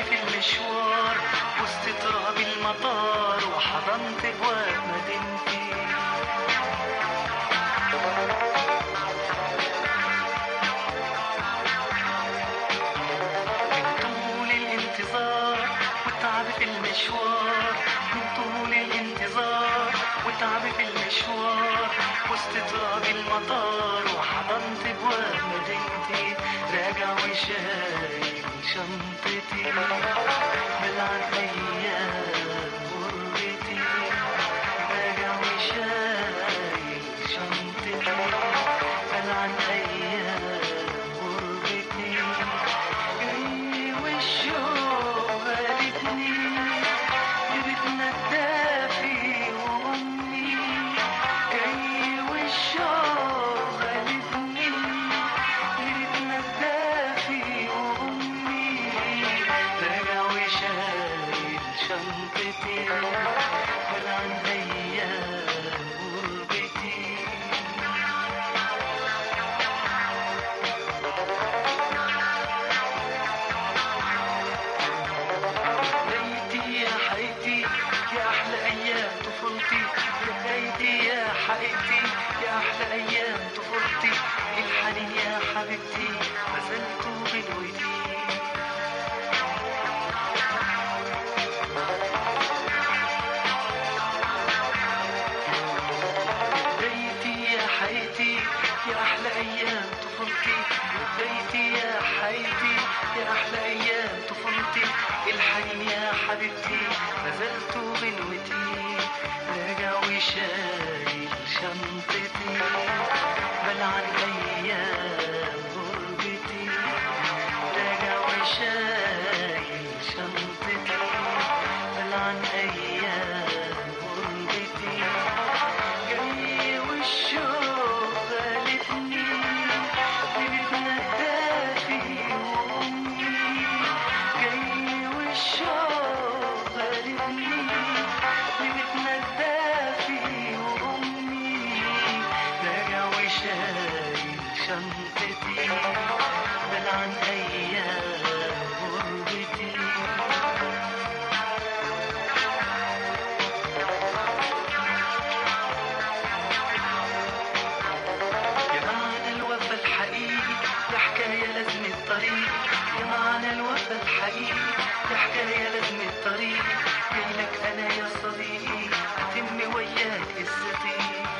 في المشوار وسط تراب المطار وحضنت ابواب مدينتي. من طول الانتظار والتعب في المشوار، من طول الانتظار والتعب في المشوار وسط تراب المطار وحضنت ابواب مدينتي. راجع وشايل شنطتي بلعن ايام غربتي. راجع وشايل شنطتي بلعن ايام غربتي. جاي والشوق غالبني لبيتنا الدافي وامي. جاي والشوق غالبني لبيتنا الدافي وامي. راجع وشايل شنطتي بلعن ايام غربتي. بيتي يا حياتي يا أحلى أيام طفولتي. يا بيتي يا حياتي يا أحلى أيام طفولتي. الحنين يا حبيبتي ما زلت بنويتي. بيتي يا حياتي يا أحلى أيام طفولتي. يا بيتي يا حياتي يا أحلى أيام طفولتي. الحنين يا حبيبتي ما زلت بنوتي. راجع وشايل شنطتي بلعن أيام غربتي. راجع وشايل شنطتي بلعن أيام غربتي. جاي والشوق غالبني لبيتنا الدافي وأمي. جاي والشوق غالبني لبيتنا الدافي وأمي. راجع وشايل شنطتي بلعن أيام غربتي. يا معنى الوفا الحقيقي يا حكاية لازم الطريق. يا معنى الوفا الحقيقي يا حكاية لازم الطريق. جايلك أنا يا صديقي أتم وياك قصتي.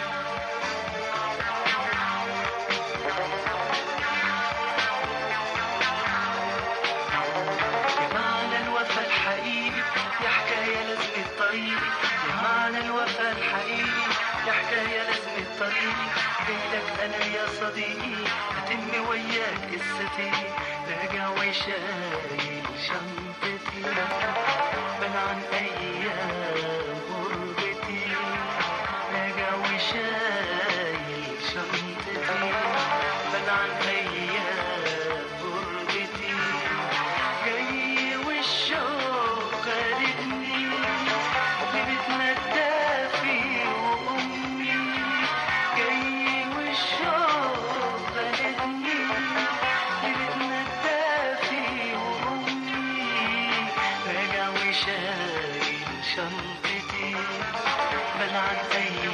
يا معنى الوفا الحقيقي يا حكاية لازم الطريق. يا معنى الوفا الحقيقي يا حكاية لازم الطريق. جايلك أنا يا صديقي أتم وياك قصتي. راجع وشايل شنطتي بلعن أيام غربتي. راجع وشايل شنطتي بلعن أيام غربتي. جاي والشوق غالبني لبيتنا الدافي وأمي. جاي والشوق غالبني لبيتنا الدافي وأمي. راجع وشايل شنطتي بلعن أيام